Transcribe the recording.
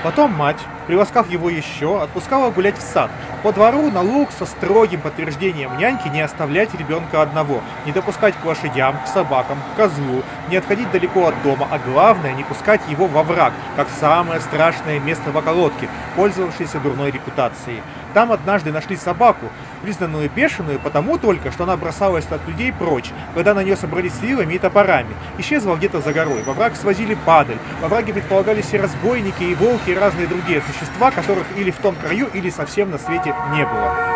Потом мать, приласкав его еще, отпускала гулять в сад, по двору на луг со строгим подтверждением няньки не оставлять ребенка одного, не допускать к лошадям, к собакам, к козлу, не отходить далеко от дома, а главное, не пускать его во враг, как самое страшное место в околотке, пользовавшееся дурной репутацией. Там однажды нашли собаку, признанную бешеную потому только, что она бросалась от людей прочь, когда на нее собрались с вилами и топорами. Исчезла где-то за горой, во враг свозили падаль, во враге предполагались и разбойники, и волки, и разные другие существа, которых или в том краю, или совсем на свете не было.